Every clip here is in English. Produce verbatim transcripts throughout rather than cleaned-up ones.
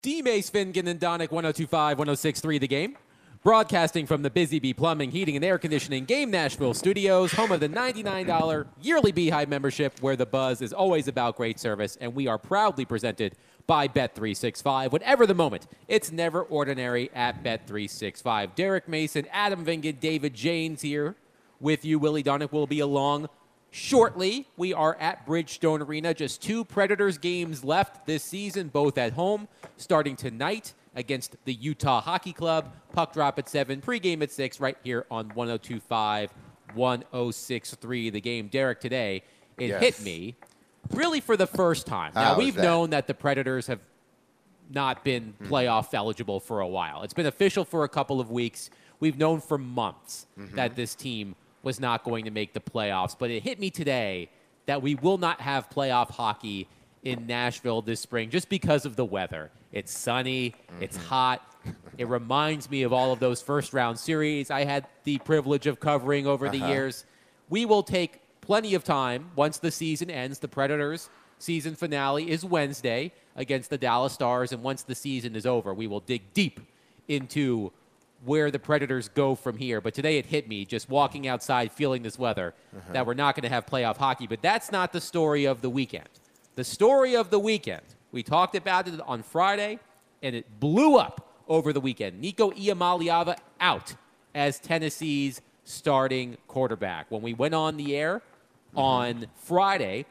D. Mace, Finnegan, and Donick, one oh two point five, one oh six point three The Game. Broadcasting from the Busy Bee Plumbing, Heating, and Air Conditioning Game Nashville studios, home of the ninety-nine dollars yearly Beehive membership, where the buzz is always about great service, and we are proudly presented by Bet three sixty-five. Whatever the moment, it's never ordinary at Bet three sixty-five. Derek Mason, Adam Vingan, David Janes here with you. Willie Donick will be along shortly. We are at Bridgestone Arena. Just two Predators games left this season, both at home, starting tonight against the Utah Hockey Club. Puck drop at seven, pregame at six, right here on one oh two point five, one oh six point three The Game. Derek, today, it yes. hit me really for the first time. How now, we've that? known that the Predators have not been mm-hmm. playoff eligible for a while. It's been official for a couple of weeks. We've known for months mm-hmm. that this team was not going to make the playoffs. But it hit me today that we will not have playoff hockey in Nashville this spring just because of the weather. It's sunny. Mm-hmm. It's hot. It reminds me of all of those first-round series I had the privilege of covering over uh-huh. the years. We will take plenty of time once the season ends. The Predators' season finale is Wednesday against the Dallas Stars, and once the season is over, we will dig deep into where the Predators go from here. But today it hit me, just walking outside, feeling this weather, uh-huh. that we're not going to have playoff hockey. But that's not the story of the weekend. The story of the weekend, we talked about it on Friday, and it blew up over the weekend. Nico Iamaleava out as Tennessee's starting quarterback. When we went on the air mm-hmm. on Friday,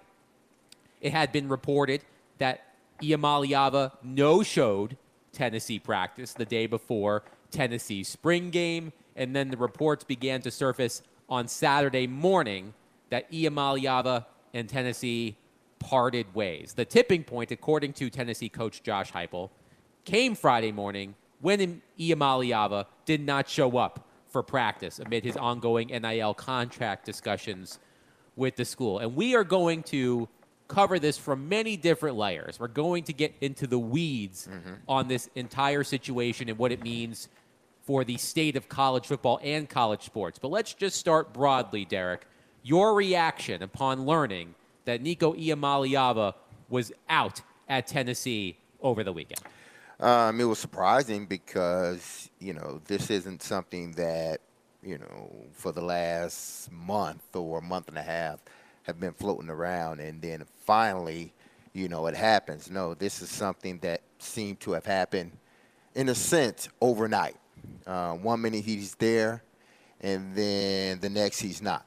it had been reported that Iamaleava no-showed Tennessee practice the day before Tennessee's spring game, and then the reports began to surface on Saturday morning that Iamaleava and Tennessee parted ways. The tipping point, according to Tennessee coach Josh Heupel, came Friday morning when Iamaleava did not show up for practice amid his ongoing N I L contract discussions with the school. And we are going to cover this from many different layers. We're going to get into the weeds mm-hmm. on this entire situation and what it means for the state of college football and college sports. But let's just start broadly, Derek. Your reaction upon learning that Nico Iamaleava was out at Tennessee over the weekend. Um, it was surprising because, you know, this isn't something that, you know, for the last month or month and a half have been floating around, and then finally, you know, it happens. No, this is something that seemed to have happened, in a sense, overnight. Uh, one minute he's there, and then the next he's not.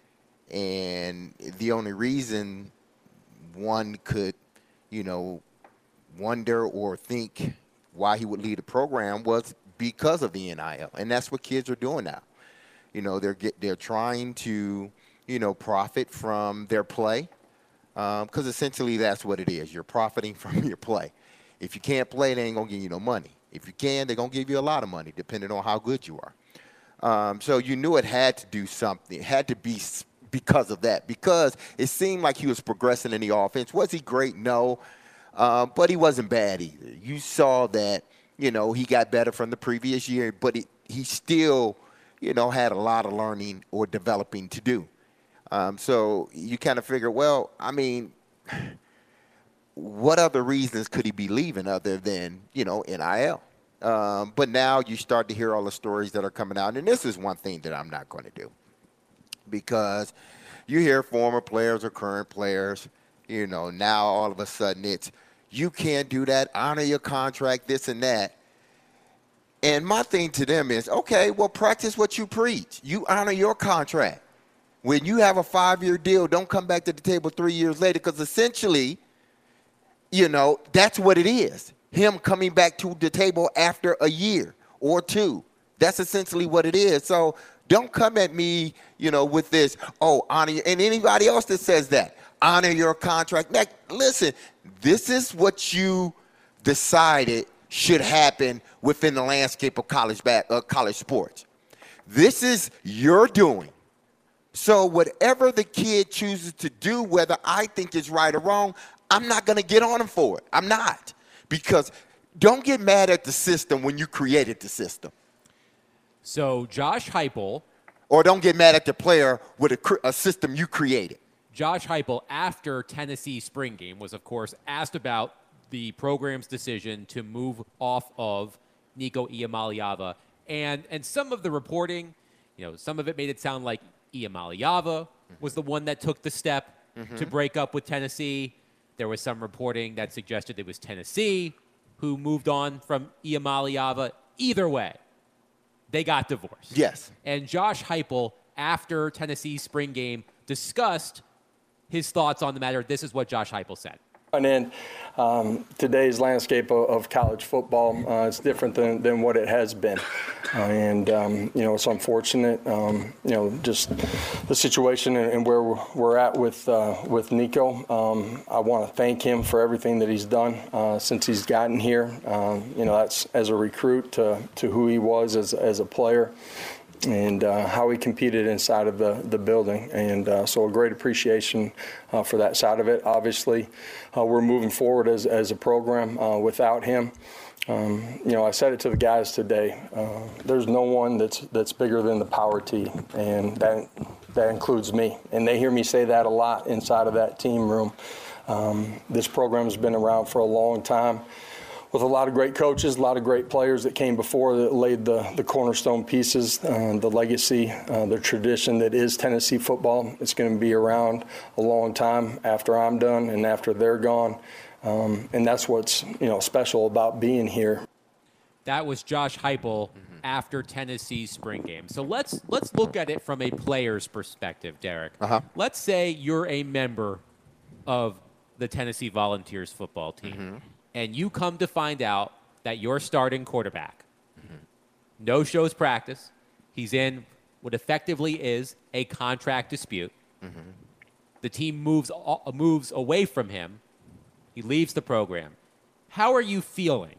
And the only reason one could, you know, wonder or think why he would lead the program was because of the N I L. And that's what kids are doing now. You know, they're get, they're trying to, you know, profit from their play, because um, essentially that's what it is. You're profiting from your play. If you can't play, they ain't going to give you no money. If you can, they're going to give you a lot of money, depending on how good you are. Um, so you knew it had to do something. It had to be because of that, because it seemed like he was progressing in the offense. Was he great? No. Uh, but he wasn't bad either. You saw that, you know, he got better from the previous year, but it, he still, you know, had a lot of learning or developing to do. Um, so you kind of figure, well, I mean, what other reasons could he be leaving other than, you know, N I L? Um, but now you start to hear all the stories that are coming out, and this is one thing that I'm not going to do, because you hear former players or current players, you know, now all of a sudden it's, you can't do that, honor your contract, this and that. And my thing to them is, okay, well, practice what you preach. You honor your contract. When you have a five-year deal, don't come back to the table three years later, because essentially, you know, that's what it is. Him coming back to the table after a year or two. That's essentially what it is. So don't come at me, you know, with this, oh, honor your, and anybody else that says that, honor your contract. Now, listen, this is what you decided should happen within the landscape of college back, uh, college sports. This is your doing. So whatever the kid chooses to do, whether I think is right or wrong, I'm not going to get on him for it. I'm not. Because don't get mad at the system when you created the system. So Josh Heupel. Or don't get mad at the player with a, a system you created. Josh Heupel, after Tennessee's spring game, was, of course, asked about the program's decision to move off of Nico Iamaleava. And and some of the reporting, you know, some of it made it sound like Iamaleava was the one that took the step mm-hmm. to break up with Tennessee. There was some reporting that suggested it was Tennessee who moved on from Iamaleava. Either way, they got divorced. Yes. And Josh Heupel, after Tennessee's spring game, discussed his thoughts on the matter. This is what Josh Heupel said. And in um, today's landscape of, of college football, uh, it's different than, than what it has been. Uh, and, um, you know, it's unfortunate, um, you know, just the situation and, and where we're at with uh, with Nico. Um, I want to thank him for everything that he's done uh, since he's gotten here. Um, you know, that's as a recruit to, to who he was as, as a player. And uh, how he competed inside of the, the building. And uh, so a great appreciation uh, for that side of it. Obviously, uh, we're moving forward as, as a program uh, without him. Um, you know, I said it to the guys today. Uh, there's no one that's that's bigger than the power T, and that that includes me. And they hear me say that a lot inside of that team room. Um, this program has been around for a long time, with a lot of great coaches, a lot of great players that came before that laid the, the cornerstone pieces, uh, the legacy, uh, the tradition that is Tennessee football. It's going to be around a long time after I'm done and after they're gone. Um, and that's what's, you know, special about being here. That was Josh Heupel mm-hmm. after Tennessee's spring game. So let's let's look at it from a player's perspective, Derek. Uh-huh. Let's say you're a member of the Tennessee Volunteers football team. Mm-hmm. And you come to find out that your starting quarterback mm-hmm. no shows practice. He's in what effectively is a contract dispute. Mm-hmm. The team moves moves away from him. He leaves the program. How are you feeling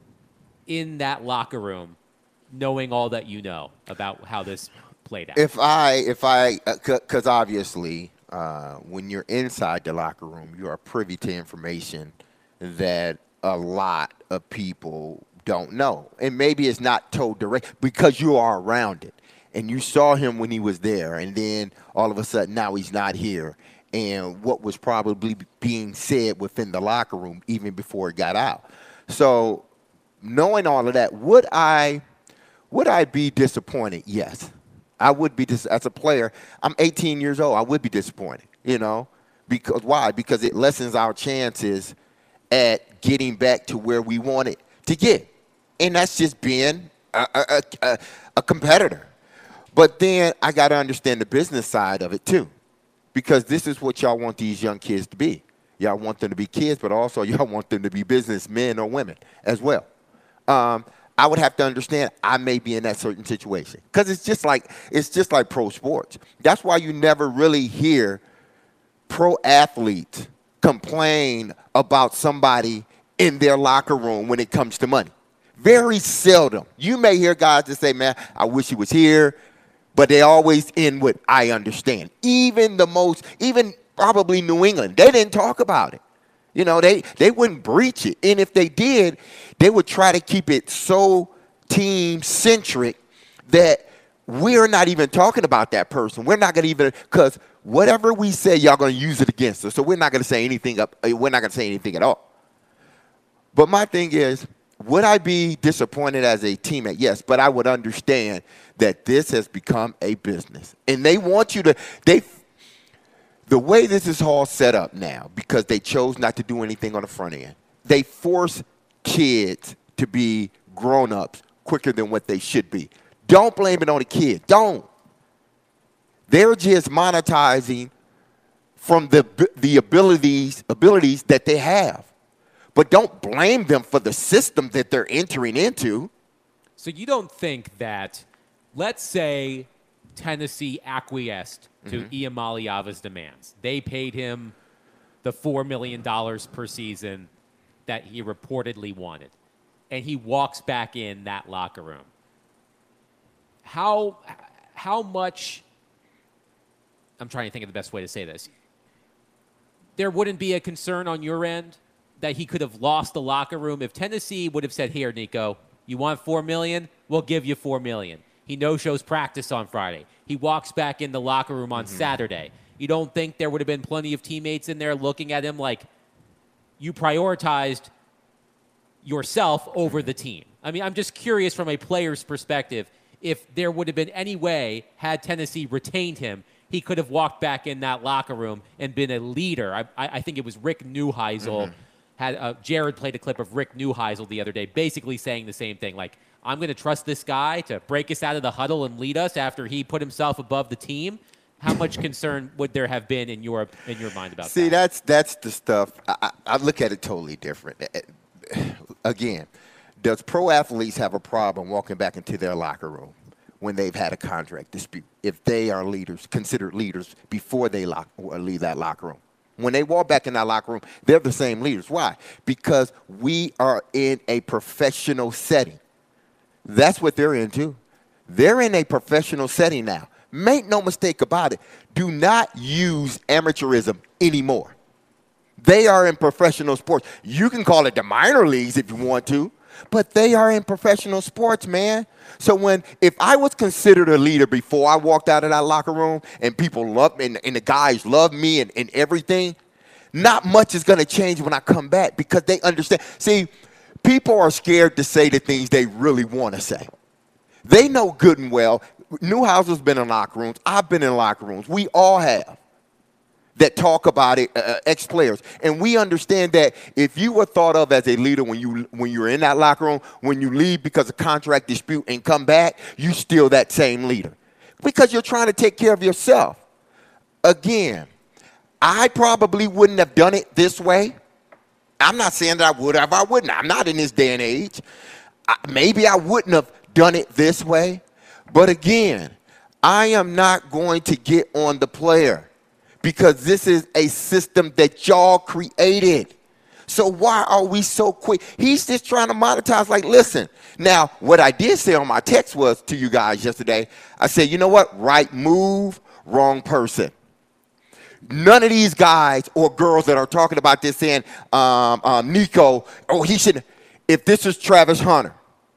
in that locker room, knowing all that you know about how this played out? If I, if I, because uh, obviously, uh, when you're inside the locker room, you are privy to information that a lot of people don't know. And maybe it's not told direct because you are around it. And you saw him when he was there, and then all of a sudden now he's not here. And what was probably being said within the locker room even before it got out. So knowing all of that, would I would I be disappointed? Yes. I would be, dis- as a player, I'm eighteen years old. I would be disappointed, you know. Because why? Because it lessens our chances at getting back to where we wanted to get. And that's just being a, a, a, a competitor. But then I got to understand the business side of it, too. Because this is what y'all want these young kids to be. Y'all want them to be kids, but also y'all want them to be businessmen or women as well. Um, I would have to understand I may be in that certain situation. Because it's just like it's just like pro sports. That's why you never really hear pro athletes complain about somebody in their locker room when it comes to money. Very seldom. You may hear guys that say, man, I wish he was here, but they always end with, I understand. Even the most, even probably New England, they didn't talk about it. You know, they, they wouldn't breach it. And if they did, they would try to keep it so team-centric that we're not even talking about that person. We're not going to even, because whatever we say, y'all going to use it against us. So we're not going to say anything up. We're not going to say anything at all. But my thing is, would I be disappointed as a teammate? Yes, but I would understand that this has become a business. And they want you to, they, the way this is all set up now, because they chose not to do anything on the front end, they force kids to be grown-ups quicker than what they should be. Don't blame it on the kid. Don't. They're just monetizing from the the abilities abilities that they have. But don't blame them for the system that they're entering into. So you don't think that, let's say Tennessee acquiesced to mm-hmm. Iamaleava's demands. They paid him the four million dollars per season that he reportedly wanted. And he walks back in that locker room. How, how much, I'm trying to think of the best way to say this. There wouldn't be a concern on your end that he could have lost the locker room if Tennessee would have said, here, Nico, you want four million dollars? We'll give you four million dollars. He no-shows practice on Friday. He walks back in the locker room on mm-hmm. Saturday. You don't think there would have been plenty of teammates in there looking at him like, you prioritized yourself over the team. I mean, I'm just curious from a player's perspective if there would have been any way, had Tennessee retained him, he could have walked back in that locker room and been a leader. I, I, I think it was Rick Neuheisel. Mm-hmm. Had uh, Jared played a clip of Rick Neuheisel the other day, basically saying the same thing. Like, I'm going to trust this guy to break us out of the huddle and lead us after he put himself above the team. How much concern would there have been in your in your mind about See, that? See, that's that's the stuff. I, I look at it totally different. Again, does pro athletes have a problem walking back into their locker room when they've had a contract dispute if they are leaders, considered leaders, before they lock, leave that locker room? When they walk back in that locker room, they're the same leaders. Why? Because we are in a professional setting. That's what they're into. They're in a professional setting now. Make no mistake about it. Do not use amateurism anymore. They are in professional sports. You can call it the minor leagues if you want to, but they are in professional sports, man. So when, if I was considered a leader before I walked out of that locker room and people love me and, and the guys love me and, and everything, not much is going to change when I come back because they understand. See, people are scared to say the things they really want to say. They know good and well. Neuheisel's been in locker rooms. I've been in locker rooms. We all have that talk about it, uh, ex-players. And we understand that if you were thought of as a leader when you when you're in that locker room, when you leave because of contract dispute and come back, you still that same leader because you're trying to take care of yourself. Again, I probably wouldn't have done it this way. I'm not saying that I would have. I wouldn't. I'm not in this day and age. I, maybe I wouldn't have done it this way. But again, I am not going to get on the player because this is a system that y'all created. So why are we so quick? He's just trying to monetize. Like, listen. Now, what I did say on my text was to you guys yesterday, I said, you know what? Right move, wrong person. None of these guys or girls that are talking about this saying, um, um, Nico, oh, he should. If this was Travis Hunter,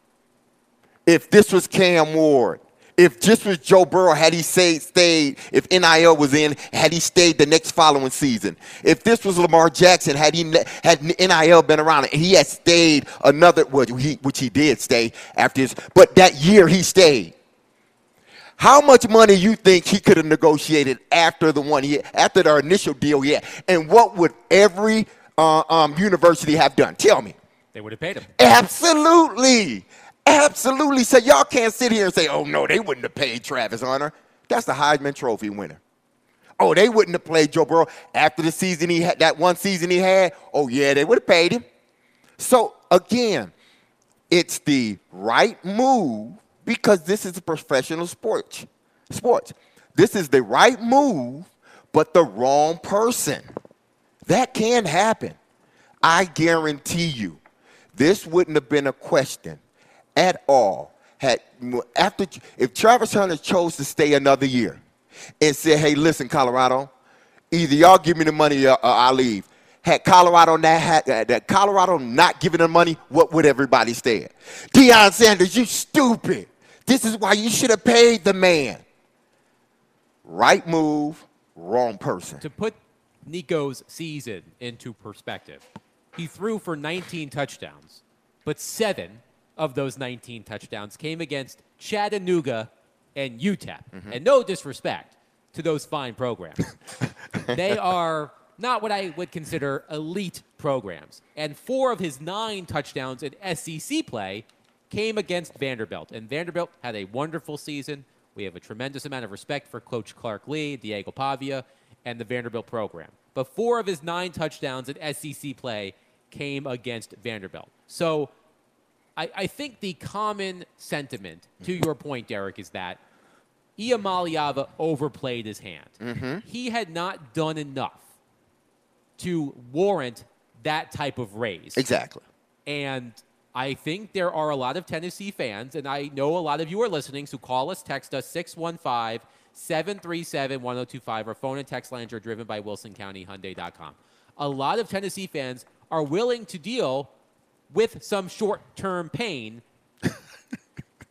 if this was Cam Ward, if this was Joe Burrow, had he stayed, stayed, if N I L was in, had he stayed the next following season, if this was Lamar Jackson, had he had N I L been around and he had stayed another, which he, which he did stay after his, but that year he stayed. How much money you think he could have negotiated after the one he after the initial deal he had? And what would every uh, um, university have done? Tell me. They would have paid him. Absolutely. Absolutely. So y'all can't sit here and say, oh, no, they wouldn't have paid Travis Hunter. That's the Heisman Trophy winner. Oh, they wouldn't have played Joe Burrow after the season he had, that one season he had. Oh, yeah, they would have paid him. So, again, it's the right move because this is a professional sport. Sports. This is the right move, but the wrong person. That can happen. I guarantee you this wouldn't have been a question at all had after if Travis Hunter chose to stay another year and said, hey, listen, Colorado, either y'all give me the money or I'll leave. Had Colorado not had that Colorado not giving them money, what would everybody say? Deion Sanders, you stupid. This is why you should have paid the man. Right move, wrong person. To put Nico's season into perspective, he threw for nineteen touchdowns, but seven of those nineteen touchdowns came against Chattanooga and U T E P. Mm-hmm. And no disrespect to those fine programs. They are not what I would consider elite programs. And four of his nine touchdowns in S E C play came against Vanderbilt. And Vanderbilt had a wonderful season. We have a tremendous amount of respect for Coach Clark Lee, Diego Pavia, and the Vanderbilt program. But four of his nine touchdowns in S E C play came against Vanderbilt. So I, I think the common sentiment, to your point, Derek, is that Iamaleava overplayed his hand. Mm-hmm. He had not done enough to warrant that type of raise. Exactly. And I think there are a lot of Tennessee fans, and I know a lot of you are listening, so call us, text us, six one five, seven three seven, one oh two five. Our phone and text lines are driven by Wilson County Hyundai dot com. A lot of Tennessee fans are willing to deal with some short-term pain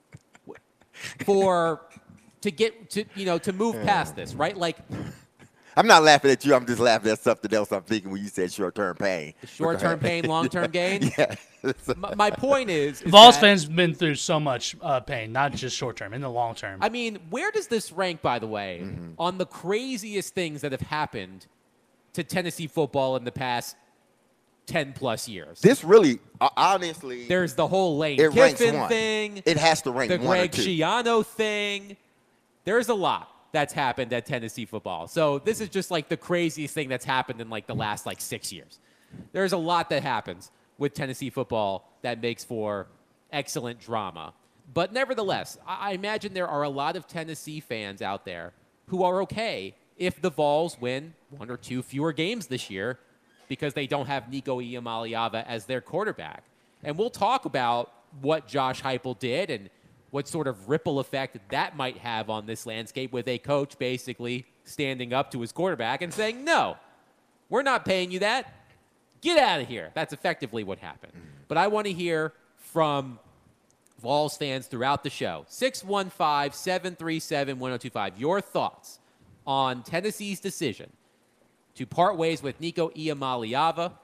for to get to you know to move past this, right? Like I'm not laughing at you. I'm just laughing at something else I'm thinking when you said short-term pain. Short-term pain, long-term gain? Yeah. my, my point is, is Vols that, fans have been through so much uh, pain, not just short-term, in the long term. I mean, where does this rank, by the way, Mm-hmm. on the craziest things that have happened to Tennessee football in the past ten plus years? This really, uh, honestly, There's the whole Lane it ranks Kiffin one. thing. It has to rank the one or Greg two. Schiano thing. There's a lot that's happened at Tennessee football. So this is just like the craziest thing that's happened in like the last like six years. There's a lot that happens with Tennessee football that makes for excellent drama. But nevertheless, I I imagine there are a lot of Tennessee fans out there who are okay if the Vols win one or two fewer games this year because they don't have Nico Iamaleava as their quarterback. And we'll talk about what Josh Heupel did and what sort of ripple effect that might have on this landscape with a coach basically standing up to his quarterback and saying, no, we're not paying you that. Get out of here. That's effectively what happened. But I want to hear from Vols fans throughout the show. six one five, seven three seven, one oh two five. Your thoughts on Tennessee's decision to part ways with Nico Iamaleava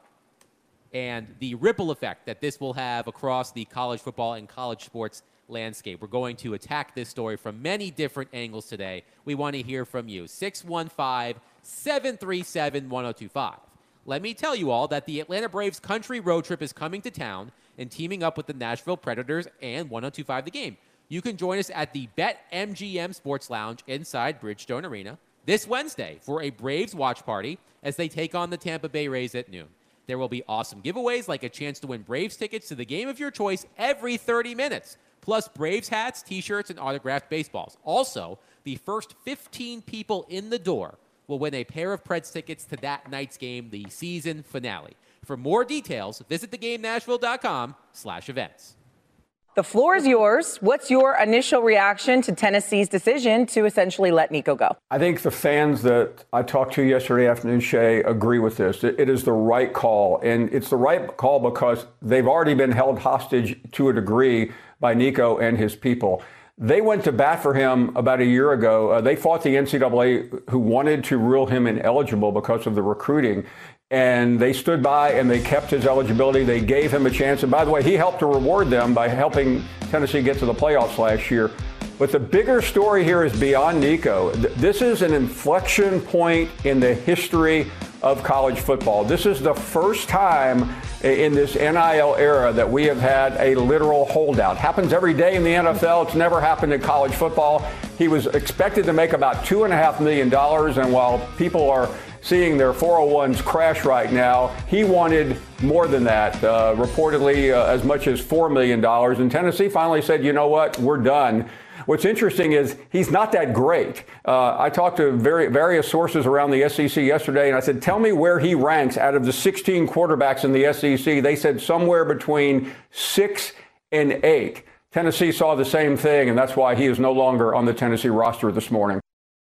and the ripple effect that this will have across the college football and college sports landscape. We're going to attack this story from many different angles today. We want to hear from you. six one five, seven three seven, one oh two five. Let me tell you all that the Atlanta Braves country road trip is coming to town and teaming up with the Nashville Predators and one oh two five The Game. You can join us at the BetMGM Sports Lounge inside Bridgestone Arena this Wednesday for a Braves watch party as they take on the Tampa Bay Rays at noon. There will be awesome giveaways like a chance to win Braves tickets to the game of your choice every thirty minutes, plus Braves hats, T-shirts, and autographed baseballs. Also, the first fifteen people in the door will win a pair of Preds tickets to that night's game, the season finale. For more details, visit thegamenashville.com slash events. The floor is yours. What's your initial reaction to Tennessee's decision to essentially let Nico go? I think the fans that I talked to yesterday afternoon, Shay, agree with this. It, it is the right call, and it's the right call because they've already been held hostage to a degree by Nico and his people. They went to bat for him about a year ago. Uh, they fought the N C double A, who wanted to rule him ineligible because of the recruiting. And they stood by and they kept his eligibility. They gave him a chance. And by the way, he helped to reward them by helping Tennessee get to the playoffs last year. But the bigger story here is beyond Nico. This is an inflection point in the history of college football. This is the first time in this N I L era that we have had a literal holdout. Happens every day in the N F L. It's never happened in college football. He was expected to make about two and a half million dollars, and while people are seeing their four oh ones crash right now, he wanted more than that, uh, reportedly uh, as much as four million dollars. And Tennessee finally said, you know what, we're done. What's interesting is he's not that great. Uh, I talked to very, various sources around the S E C yesterday, and I said, tell me where he ranks out of the sixteen quarterbacks in the S E C. They said somewhere between six and eight. Tennessee saw the same thing, and that's why he is no longer on the Tennessee roster this morning.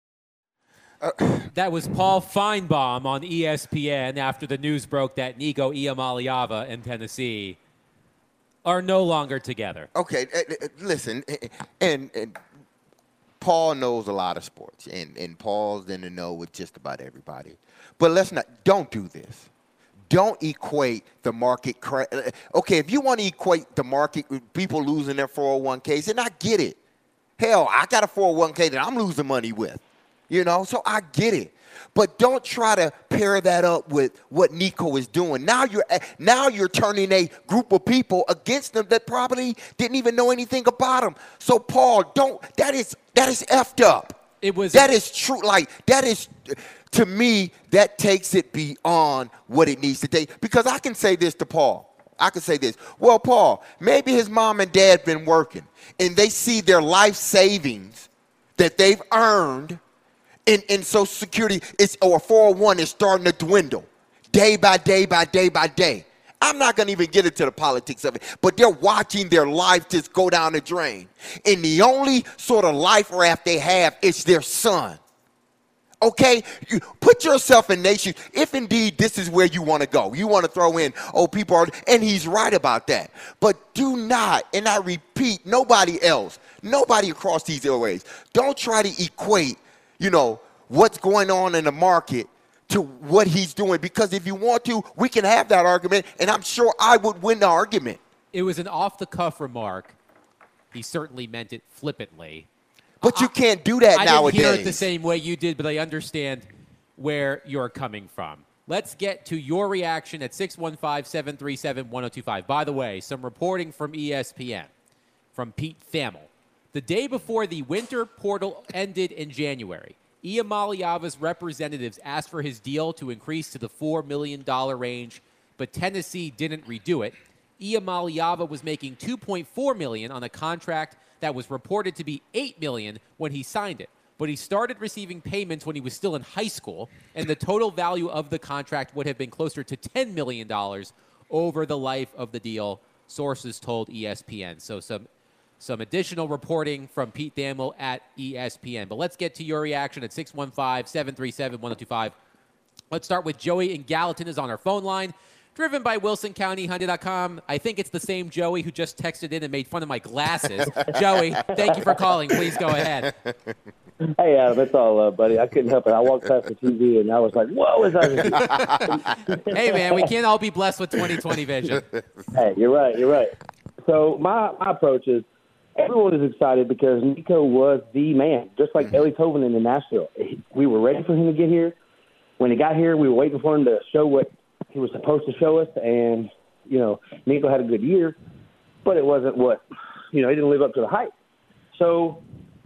That was Paul Feinbaum on E S P N after the news broke that Nico Iamaleava and Tennessee are no longer together. Okay, uh, uh, listen, and, and Paul knows a lot of sports, and, and Paul's in the know with just about everybody. But let's not, don't do this. Don't equate the market. Cra- okay, if you want to equate the market with people losing their four oh one k's, then I get it. Hell, I got a four oh one k that I'm losing money with, you know, so I get it. But don't try to pair that up with what Nico is doing. Now you're now you're turning a group of people against them that probably didn't even know anything about him. So Paul, don't. That is that is effed up. It was that is true. Like that is, to me, that takes it beyond what it needs to take. Because I can say this to Paul. I can say this. Well, Paul, maybe his mom and dad been working, and they see their life savings that they've earned in, in Social Security is, or four oh one is starting to dwindle day by day by day by day. I'm not going to even get into the politics of it, but they're watching their life just go down the drain. And the only sort of life raft they have is their son. Okay? You put yourself in nation. If indeed this is where you want to go, you want to throw in, oh, people are, and he's right about that. But do not, and I repeat, nobody else, nobody across these airways, don't try to equate, you know, what's going on in the market to what he's doing. Because if you want to, we can have that argument, and I'm sure I would win the argument. It was an off-the-cuff remark. He certainly meant it flippantly. But you can't do that I nowadays. I didn't hear it the same way you did, but I understand where you're coming from. Let's get to your reaction at six one five, seven three seven, one oh two five. By the way, some reporting from E S P N, from Pete Thamel. The day before the winter portal ended in January, Iamaleava's representatives asked for his deal to increase to the four million dollars range, but Tennessee didn't redo it. Iamaleava was making two point four million dollars on a contract that was reported to be eight million dollars when he signed it. But he started receiving payments when he was still in high school, and the total value of the contract would have been closer to ten million dollars over the life of the deal, sources told E S P N. So some some additional reporting from Pete Thamel at E S P N. But let's get to your reaction at six one five, seven three seven, one oh two five. Let's start with Joey in Gallatin is on our phone line. Driven by Wilson County Hyundai dot com. I think it's the same Joey who just texted in and made fun of my glasses. Joey, thank you for calling. Please go ahead. Hey, Adam, it's all love, buddy. I couldn't help it. I walked past the T V, and I was like, whoa, is that? Hey, man, we can't all be blessed with twenty twenty vision. Hey, you're right. You're right. So my, my approach is everyone is excited because Nico was the man, just like mm-hmm. Ellie Tovanen in Nashville. We were ready for him to get here. When he got here, we were waiting for him to show what he was supposed to show us, and, you know, Nico had a good year, but it wasn't what, you know, he didn't live up to the hype. So,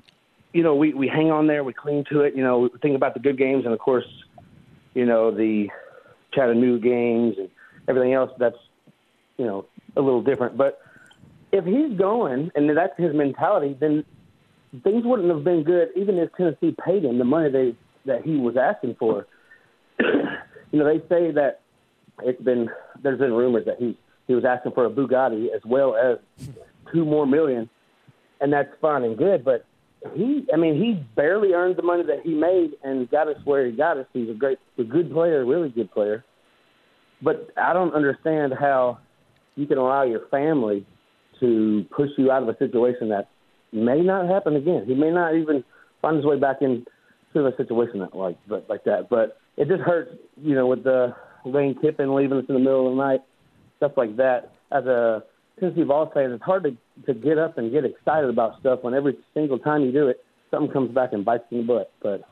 you know, we, we hang on there, we cling to it, you know, we think about the good games, and, of course, you know, the Chattanooga games and everything else, that's, you know, a little different. But if he's going, and that's his mentality, then things wouldn't have been good even if Tennessee paid him the money they, that he was asking for. You know, they say that it's been there's been rumors that he he was asking for a Bugatti as well as two more million, and that's fine and good. But he, I mean, he barely earned the money that he made and got us where he got us. He's a great, a good player, a really good player. But I don't understand how you can allow your family to push you out of a situation that may not happen again. He may not even find his way back into a situation that like but like that. But it just hurts, you know, with the Lane Kiffin leaving us in the middle of the night, stuff like that. As a Tennessee Vols fan, it's hard to, to get up and get excited about stuff when every single time you do it, something comes back and bites you in the butt. But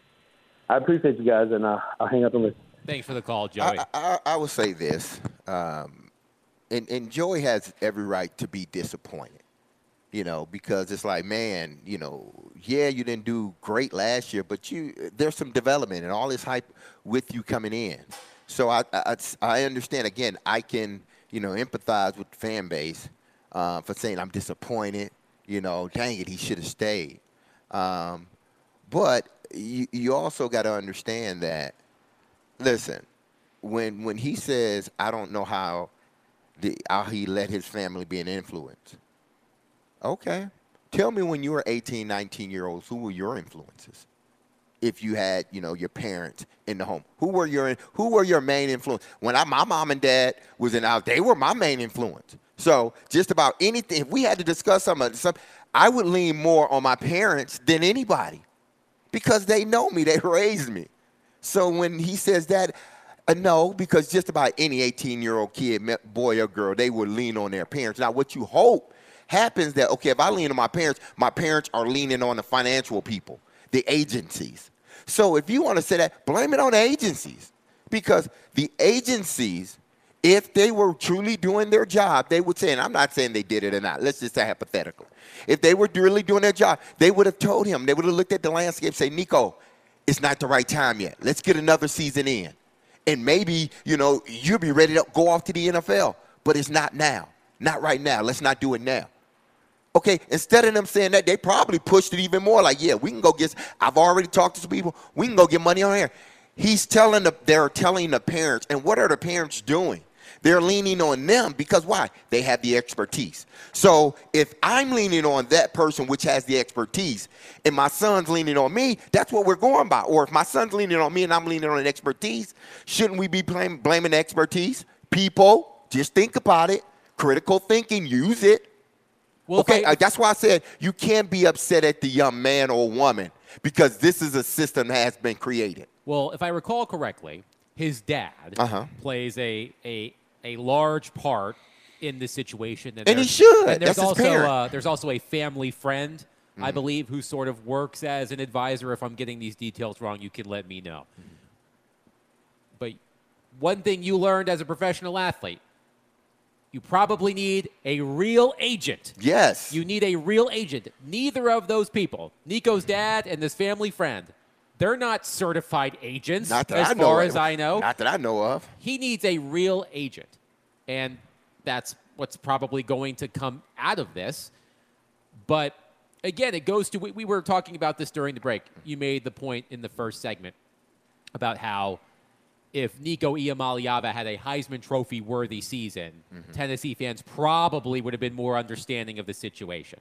I appreciate you guys, and uh, I'll hang up and listen. Thanks for the call, Joey. I, I, I would say this, um, and, and Joey has every right to be disappointed, you know, because it's like, man, you know, yeah, you didn't do great last year, but you there's some development and all this hype with you coming in. So I, I, I understand, again, I can, you know, empathize with the fan base uh, for saying I'm disappointed, you know, dang it, he should have stayed. Um, but you, you also got to understand that, listen, when when he says, I don't know how, the, how he let his family be an influence, okay. Tell me when you were eighteen, nineteen-year-olds, who were your influences? If you had, you know, your parents in the home, who were your who were your main influence? When I, my mom and dad was in the house, they were my main influence. So just about anything, if we had to discuss something, some, I would lean more on my parents than anybody because they know me, they raised me. So when he says that, uh, no, because just about any eighteen-year-old kid, boy or girl, they would lean on their parents. Now, what you hope happens that, okay, if I lean on my parents, my parents are leaning on the financial people, the agencies. So if you want to say that, blame it on the agencies. Because the agencies, if they were truly doing their job, they would say, and I'm not saying they did it or not, let's just say hypothetical. If they were really doing their job, they would have told him, they would have looked at the landscape and say, Nico, it's not the right time yet. Let's get another season in. And maybe, you know, you'll be ready to go off to the N F L. But it's not now. Not right now. Let's not do it now. Okay, instead of them saying that, they probably pushed it even more. Like, yeah, we can go get, I've already talked to some people, we can go get money on here. He's telling the, they're telling the parents, and what are the parents doing? They're leaning on them because why? They have the expertise. So if I'm leaning on that person which has the expertise, and my son's leaning on me, that's what we're going by. Or if my son's leaning on me and I'm leaning on the expertise, shouldn't we be blame, blaming the expertise? People, just think about it. Critical thinking, use it. Well, if okay, I- uh, that's why I said you can't be upset at the young man or woman because this is a system that has been created. Well, if I recall correctly, his dad Uh-huh. plays a, a a large part in this situation. And he there's- should. And there's That's his also parent. uh, there's also a family friend, I believe, who sort of works as an advisor. If I'm getting these details wrong, you can let me know. But one thing you learned as a professional athlete, you probably need a real agent. Yes. You need a real agent. Neither of those people, Nico's dad and this family friend, they're not certified agents Not that as I know far of. as I know. Not that I know of. He needs a real agent. And that's what's probably going to come out of this. But again, it goes to, we, we were talking about this during the break. You made the point in the first segment about how if Nico Iamaleava had a Heisman Trophy worthy season, Tennessee fans probably would have been more understanding of the situation.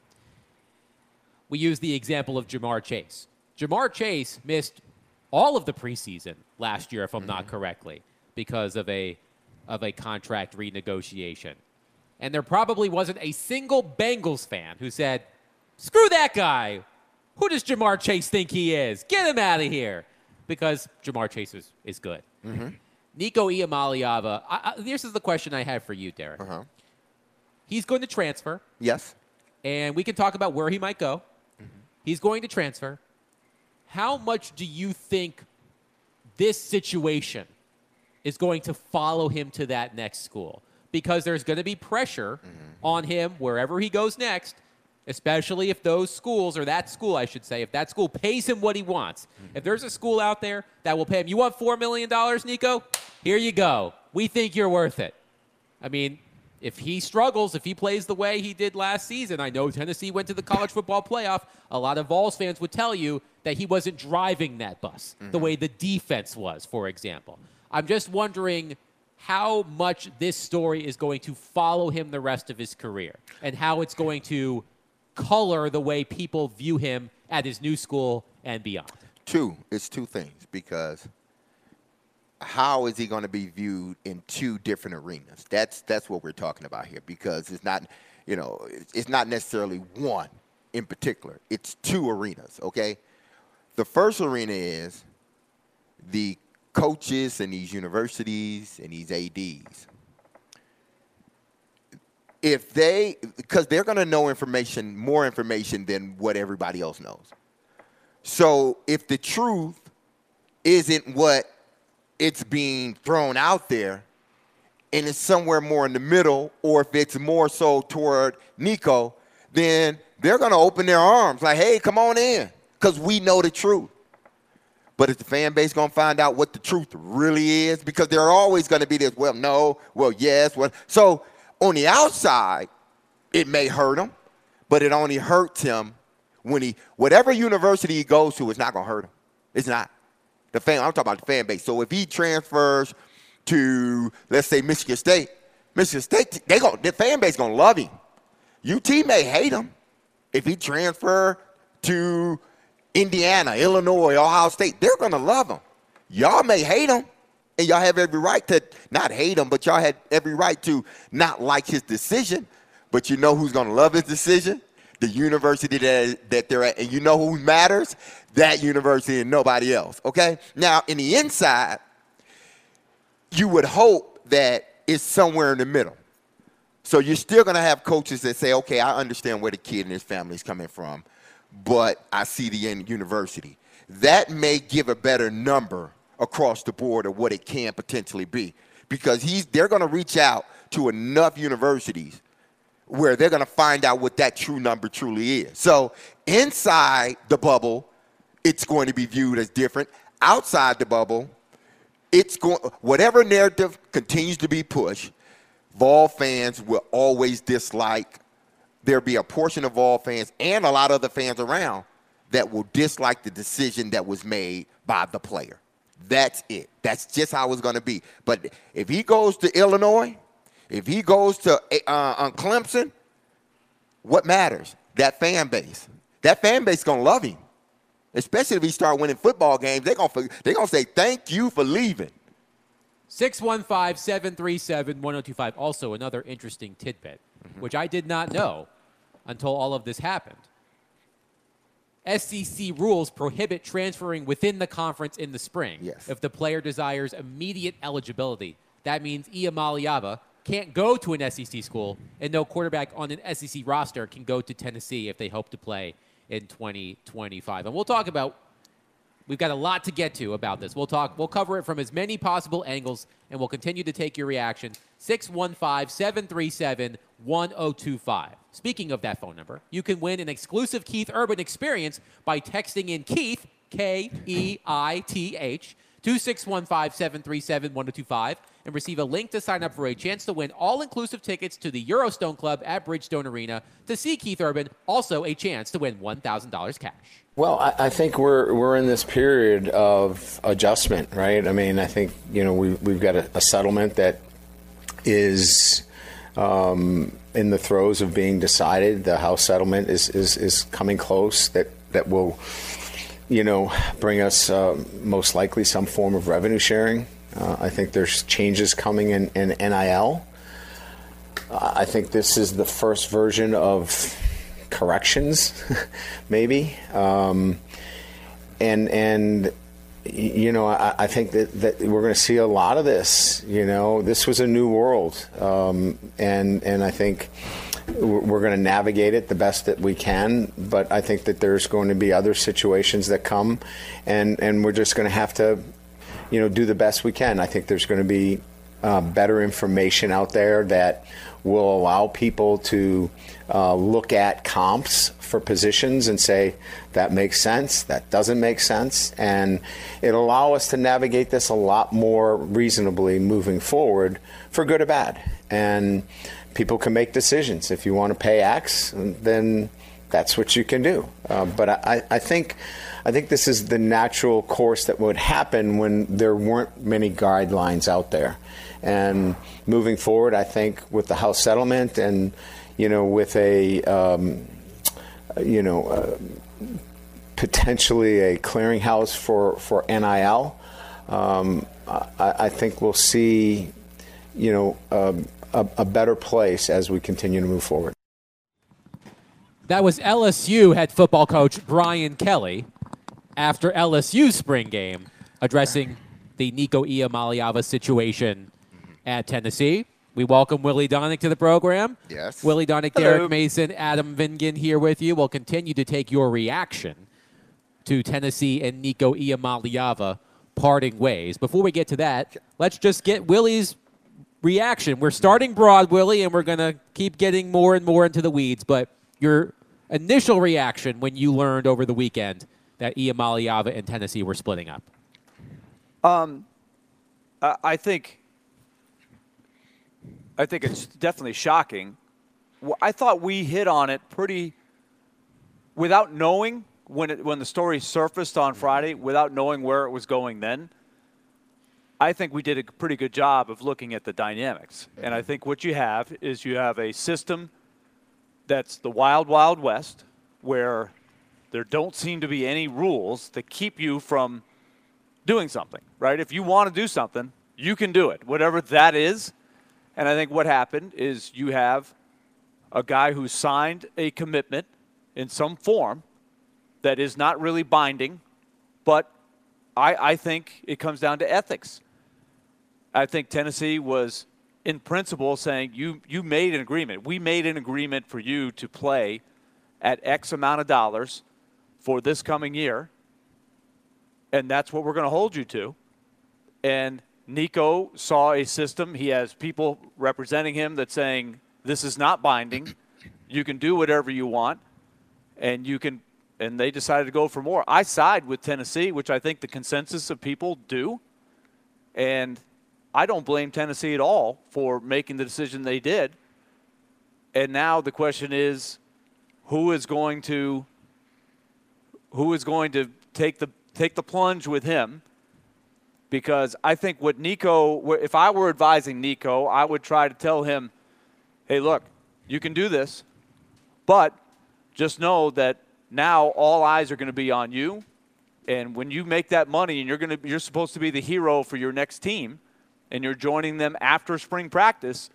We use the example of Jamar Chase. Jamar Chase missed all of the preseason last year, if I'm not correctly, because of a of a contract renegotiation. And there probably wasn't a single Bengals fan who said, screw that guy. Who does Jamar Chase think he is? Get him out of here. Because Jamar Chase is, is good. Mm-hmm. Nico Iamaleava, I, I, this is the question I have for you, Derek. Uh-huh. He's going to transfer, Yes. and we can talk about where he might go. He's going to transfer. How much do you think this situation is going to follow him to that next school? Because there's going to be pressure on him wherever he goes next, especially if those schools, or that school, I should say, if that school pays him what he wants. If there's a school out there that will pay him, you want four million dollars, Nico? Here you go. We think you're worth it. I mean, if he struggles, if he plays the way he did last season, I know Tennessee went to the college football playoff. A lot of Vols fans would tell you that he wasn't driving that bus the way the defense was, for example. I'm just wondering how much this story is going to follow him the rest of his career and how it's going to color the way people view him at his new school and beyond. Two, it's two things because how is he going to be viewed in two different arenas? That's that's what we're talking about here because it's not, you know, it's not necessarily one in particular. It's two arenas, okay? The first arena is the coaches in these universities and these A Ds. If they, because they're going to know information, more information than what everybody else knows. So if the truth isn't what it's being thrown out there and it's somewhere more in the middle, or if it's more so toward Nico, then they're going to open their arms like, hey, come on in, because we know the truth. But is the fan base going to find out what the truth really is? Because they're always going to be this, well, no, well, yes. Well, so on the outside, it may hurt him, but it only hurts him when he, whatever university he goes to, it's not going to hurt him. It's not. The fan, I'm talking about the fan base. So if he transfers to, let's say, Michigan State, Michigan State, they go, the fan base going to love him. U T may hate him. If he transfer to Indiana, Illinois, Ohio State, they're going to love him. Y'all may hate him, and y'all have every right to not hate him, but y'all had every right to not like his decision. But you know who's going to love his decision? The university that, that they're at. And you know who matters? That university and nobody else, okay? Now, in the inside, you would hope that it's somewhere in the middle. So you're still going to have coaches that say, okay, I understand where the kid and his family is coming from, but I see the end university. That may give a better number across the board of what it can potentially be because he's they're going to reach out to enough universities where they're going to find out what that true number truly is. So inside the bubble, it's going to be viewed as different. Outside the bubble, it's going whatever narrative continues to be pushed, Vol fans will always dislike. There'll be a portion of Vol fans and a lot of other fans around that will dislike the decision that was made by the player. That's it. That's just how it's going to be. But if he goes to Illinois, if he goes to uh, on Clemson, what matters? That fan base. That fan base is going to love him. Especially if he start winning football games, they're going to they're going to say thank you for leaving. six one five, seven three seven, one oh two five. Also, another interesting tidbit, mm-hmm. which I did not know. until all of this happened. S E C rules prohibit transferring within the conference in the spring. Yes. If the player desires immediate eligibility, that means Iamaleava can't go to an S E C school, and no quarterback on an S E C roster can go to Tennessee if they hope to play in twenty twenty-five. And we'll talk about, we've got a lot to get to about this. We'll talk, we'll cover it from as many possible angles, and we'll continue to take your reaction. six one five, seven three seven, one zero two five. Speaking of that phone number, you can win an exclusive Keith Urban experience by texting in Keith, K E I T H, two six one five, seven three seven, one zero two five, and receive a link to sign up for a chance to win all-inclusive tickets to the Eurostone Club at Bridgestone Arena to see Keith Urban, also a chance to win one thousand dollars cash. Well, I, I think we're we're in this period of adjustment, right? I mean, I think, you know, we, we've got a, a settlement that is um, in the throes of being decided. The House settlement is, is, is coming close, that, that will, you know, bring us uh, most likely some form of revenue sharing. Uh, I think there's changes coming in, in N I L. Uh, I think this is the first version of corrections, maybe. Um, and, and you know, I, I think that, that we're going to see a lot of this. You know, this was a new world. Um, and, and I think we're going to navigate it the best that we can. But I think that there's going to be other situations that come, and, and we're just going to have to, you know, do the best we can. I think there's going to be uh, better information out there that will allow people to uh, look at comps for positions and say, that makes sense, that doesn't make sense. And it'll allow us to navigate this a lot more reasonably moving forward, for good or bad. And people can make decisions. If you want to pay X, then that's what you can do. Uh, but I, I think I think this is the natural course that would happen when there weren't many guidelines out there. And moving forward, I think with the House settlement and, you know, with a, um, you know, uh, potentially a clearinghouse for, for N I L, um, I, I think we'll see, you know, um, a, a better place as we continue to move forward. That was L S U head football coach Brian Kelly after L S U's spring game, addressing the Nico Iamaleava situation at Tennessee. We welcome Willie Donick to the program. Yes. Willie Donick, Hello. Derek Mason, Adam Vingan here with you. We'll continue to take your reaction to Tennessee and Nico Iamaleava parting ways. Before we get to that, let's just get Willie's reaction. We're starting broad, Willie, and we're going to keep getting more and more into the weeds, but your initial reaction when you learned over the weekend that Iamaleava and Tennessee were splitting up. Um, I think I think it's definitely shocking. I thought we hit on it pretty without knowing when it, when the story surfaced on Friday, without knowing where it was going then. I think we did a pretty good job of looking at the dynamics. And I think what you have is you have a system that's the wild, wild west, where there don't seem to be any rules that keep you from doing something, right? If you want to do something, you can do it, whatever that is. And I think what happened is you have a guy who signed a commitment in some form that is not really binding, but I, I think it comes down to ethics. I think Tennessee was, in principle, saying you, you made an agreement. We made an agreement for you to play at X amount of dollars for this coming year, and that's what we're going to hold you to. And Nico saw a system. He has people representing him that's saying this is not binding. You can do whatever you want, and you can. And they decided to go for more. I side with Tennessee, which I think the consensus of people do, and I don't blame Tennessee at all for making the decision they did. And now the question is, who is going to who is going to take the take the plunge with him? Because I think what Nico, if I were advising Nico, I would try to tell him, hey, look, you can do this, but just know that now all eyes are going to be on you. And when you make that money and you're going to, you're supposed to be the hero for your next team, and you're joining them after spring practice,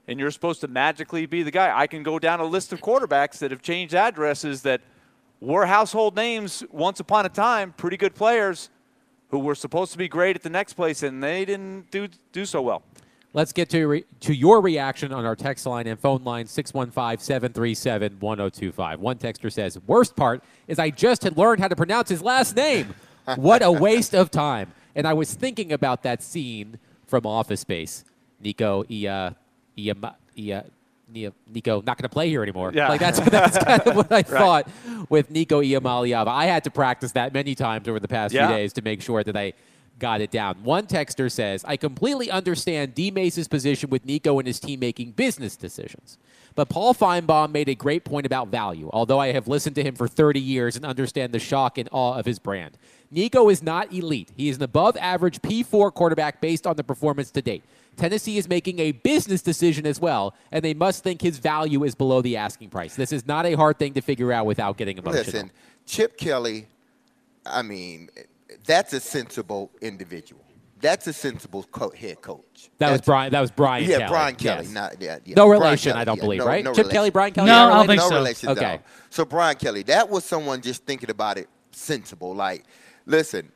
and you're supposed to magically be the guy. I can go down a list of quarterbacks that have changed addresses that were household names once upon a time, pretty good players who were supposed to be great at the next place, and they didn't do do so well. Let's get to re- to your reaction on our text line and phone line, six one five, seven three seven, one oh two five. One texter says, worst part is I just had learned how to pronounce his last name. What a waste of time. And I was thinking about that scene from Office Space. Nico, Ia, Ia, Ia, Ia, Nico, not going to play here anymore. Yeah. Like that's, that's kind of what I Right. thought with Nico Iamaleava. I had to practice that many times over the past Yeah. few days to make sure that I got it down. One texter says, I completely understand D. Mace's position with Nico and his team making business decisions. But Paul Feinbaum made a great point about value, although I have listened to him for thirty years and understand the shock and awe of his brand. Nico is not elite. He is an above-average P four quarterback based on the performance to date. Tennessee is making a business decision as well, and they must think his value is below the asking price. This is not a hard thing to figure out without getting emotional. Listen, Chip Kelly, I mean, that's a sensible individual. That's a sensible co- head coach. That was That's- Brian. That was Brian. Yeah, Kelly. Brian Kelly. Yes. Not, yeah, yeah. No Brian relation, Kelly, I don't yeah, believe, no- right? no Chip relation. Kelly, Brian Kelly. No, Not I don't related? think no so. relation. Okay. No. So Brian Kelly, that was someone just thinking about it sensible. Like, listen,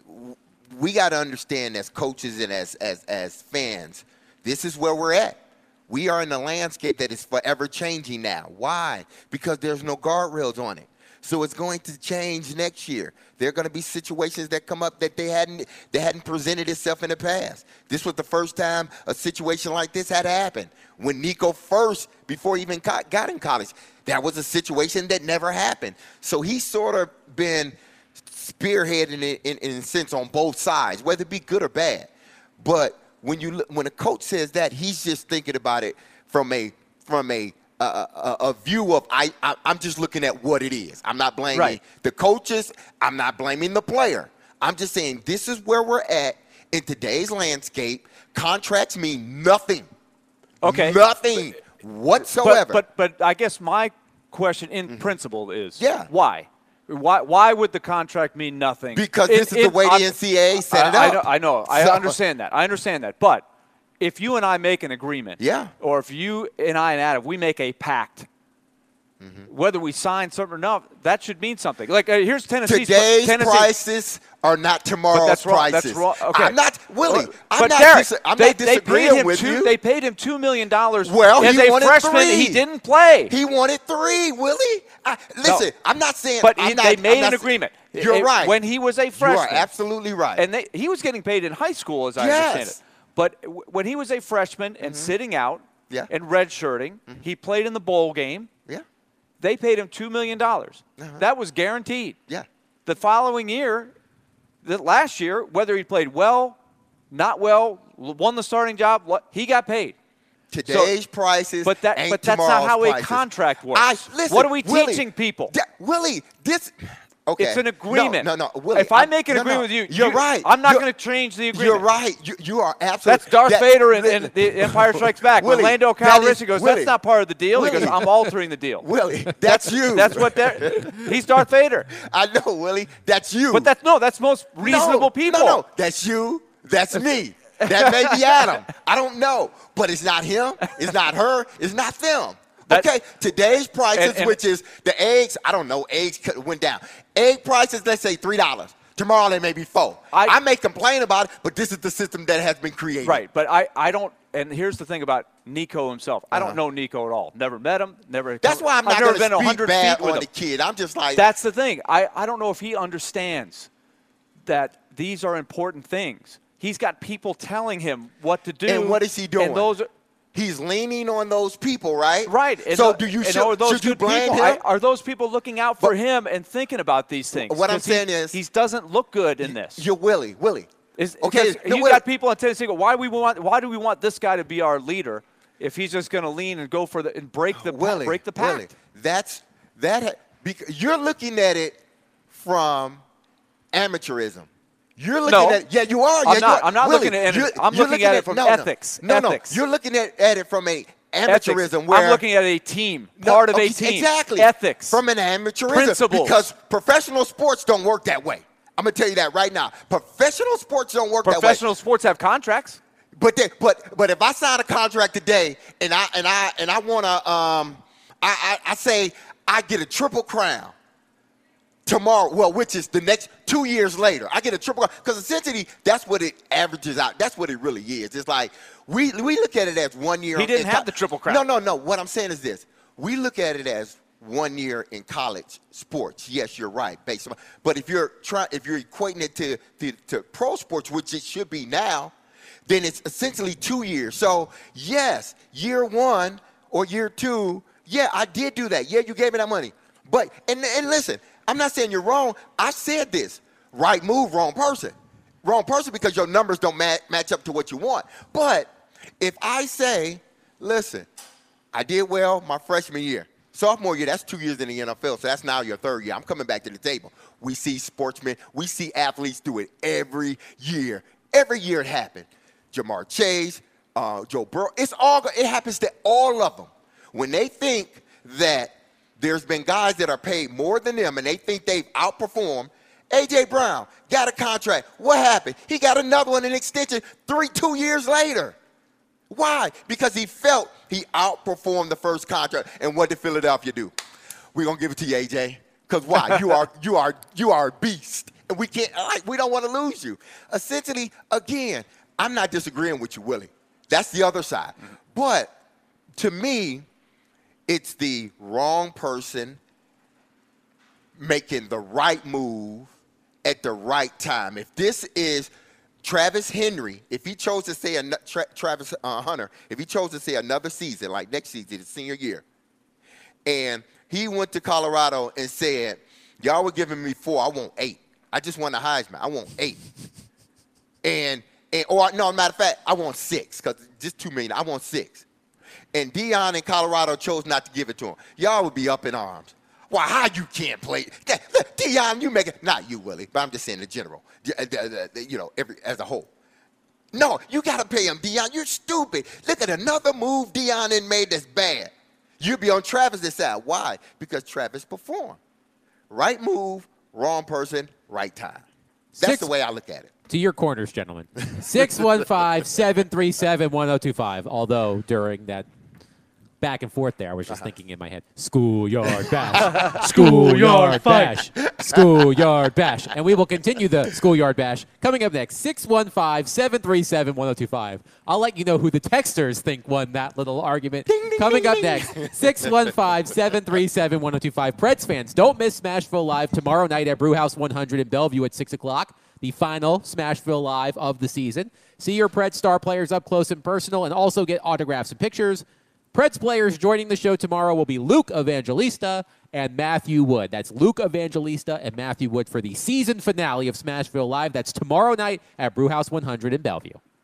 we got to understand as coaches and as as as fans, this is where we're at. We are in a landscape that is forever changing now. Why? Because there's no guardrails on it. So it's going to change next year. There are going to be situations that come up that they hadn't that hadn't presented itself in the past. This was the first time a situation like this had happened. When Nico first, before he even got got in college, that was a situation that never happened. So he's sort of been spearheading it in, in a sense on both sides, whether it be good or bad. But when you when a coach says that, he's just thinking about it from a from a a, a, a view of I, I I'm just looking at what it is. I'm not blaming Right. the coaches. I'm not blaming the player. I'm just saying this is where we're at in today's landscape. Contracts mean nothing. Okay. Nothing whatsoever. But, but but I guess my question in principle is Yeah. why? Why why would the contract mean nothing? Because In- this is in- the way the I'm- N C A A set it I, I up. know, I know. I So- understand that. I understand that. But if you and I make an agreement, Yeah. or if you and I and Adam, we make a pact, Mm-hmm. whether we sign something or not, that should mean something. Like uh, here's Tennessee's Today's Tennessee, prices are not tomorrow's But that's wrong. prices. That's wrong. Okay. I'm not, Willie, But- I'm but not, Derek, dis- I'm they, not they paid disagreeing him with two, you. They paid him two million dollars Well, as he a wanted freshman. three. He didn't play. He wanted three, Willie. I, listen, I'm not saying. But I'm he, not, they made I'm not an s- agreement. You're It- right. When he was a You freshman. are absolutely right. And they, he was getting paid in high school, as I Yes. understand it. But w- when he was a freshman and sitting out Yeah. and redshirting, he played in the bowl game. yeah, They paid him two million dollars. Uh-huh. That was guaranteed. yeah. The following year, the last year, whether he played well, not well, l- won the starting job, lo- he got paid. Today's prices But that, ain't but that's not tomorrow's how a prices. contract works. I, listen, what are we Willie, teaching people? da- Willie, this. Okay. It's an No, agreement. No, no, Willie. If I I'm- make an no, agreement no, with you, you're you- right. I'm not You're- going to change the agreement. You're right. You, you are absolutely. That's Darth that- Vader in, li- in The Empire Strikes Back. Willie, when Lando that is- Calrissian goes, Willie, that's not part of the deal. He Willie. goes, I'm altering the deal. Willie, that's you. That's what they're. He's Darth Vader. I know, Willie. That's you. But that's no. That's most reasonable no, people. No, no, that's you. That's me. That may be Adam. I don't know, but it's not him. It's not her. It's not them. That- Okay, today's prices, And- and- which is the eggs. I don't know. Eggs cut- went down. Egg prices, let's say three dollars. Tomorrow they may be four. I- I, may complain about it, but this is the system that has been created. Right, but I, I don't. And here's the thing about Nico himself. I Uh-huh. don't know Nico at all. Never met him. Never. That's why I'm I've not never going been to speak 100 bad feet with on him. the kid. I'm just like That's the thing. I, I don't know if he understands that these are important things. He's got people telling him what to do. And what is he doing? And those are, he's leaning on those people, right? right. And so tho- do you and should, are those should you good blame people? him? I, are those people looking out for But- him and thinking about these things? What I'm 'Cause he- saying is- he doesn't look good in this. You're Willie. Willie. Is, Okay, because no, you wait. got people in Tennessee go, why we want why do we want this guy to be our leader if he's just going to lean and go for the and break the Willie, break the pact? Willie, that's that. ha- Because you're looking at it from amateurism. You're looking No. at yeah, you are. I'm yeah, not- you are. I'm not Willie, looking at it- you're- I'm you're looking at it from no, no. ethics. No, Ethics. no, you're looking at, at it from a Ethics. amateurism. Where I'm looking at a team, No, part of a okay, team. Exactly. Ethics. From an amateurism. Principles. Because professional sports don't work that way. I'm gonna tell you that right now. Professional sports don't work that way. Professional sports have contracts. But they, but but if I sign a contract today and I and I and I want to, um, I, I I say I get a triple crown tomorrow. Well, which is the next two years later, I get a triple crown because essentially that's what it averages out. That's what it really is. It's like we we look at it as one year. He didn't in have co- the triple crown. No, no, no. What I'm saying is this: we look at it as one year in college sports. Yes, you're right. Based on, but if you're trying, if you're equating it to, to to pro sports, which it should be now, then it's essentially two years. So yes, year one or year two, yeah, I did do that. Yeah, you gave me that money. But and and listen, I'm not saying you're wrong. I said this. Right move, wrong person. Wrong person because your numbers don't ma- match up to what you want. But if I say, listen, I did well my freshman year. Sophomore year, that's two years in the N F L, so that's now your third year. I'm coming back to the table. We see sportsmen, we see athletes do it every year. Every year it happens. Jamar Chase, uh, Joe Burrow, it's all, it happens to all of them. When they think that there's been guys that are paid more than them and they think they've outperformed, A J. Brown got a contract. What happened? He got another one, an extension, three, two years later. Why? Because he felt he outperformed the first contract. And what did Philadelphia do? We're gonna give it to you, A J. Because why? you are you are you are a beast. And we can't like we don't want to lose you. Essentially, again, I'm not disagreeing with you, Willie. That's the other side. But to me, it's the wrong person making the right move at the right time. If this is Travis Henry, if he chose to say an, Tra, Travis uh, Hunter, if he chose to say another season, like next season, his senior year, and he went to Colorado and said, y'all were giving me four, I want eight. I just won the Heisman. I want eight. And, and or no, matter of fact, I want six because just two million. I want six. And Deion in Colorado chose not to give it to him. Y'all would be up in arms. Why, how you can't play? Deion, you make it. Not you, Willie, but I'm just saying in general. You know, every as a whole. No, you got to pay him, Deion. You're stupid. Look at another move Deion had made that's bad. You'll be on Travis' side. Why? Because Travis performed. Right move, wrong person, right time. That's Six, the way I look at it. To your corners, gentlemen. six one five, seven three seven, one oh two five. Although during that back and forth there, I was just uh-huh. thinking in my head, schoolyard bash, schoolyard bash, schoolyard bash. And we will continue the schoolyard bash coming up next. six one five, seven three seven, one oh two five. I'll let you know who the texters think won that little argument. Ding, ding, coming ding, up ding. next, six one five, seven three seven, one oh two five. Preds fans, don't miss Smashville Live tomorrow night at Brewhouse one hundred in Bellevue at six o'clock. The final Smashville Live of the season. See your Preds star players up close and personal and also get autographs and pictures. Preds players joining the show tomorrow will be Luke Evangelista and Matthew Wood. That's Luke Evangelista and Matthew Wood for the season finale of Smashville Live. That's tomorrow night at Brewhouse one hundred in Bellevue.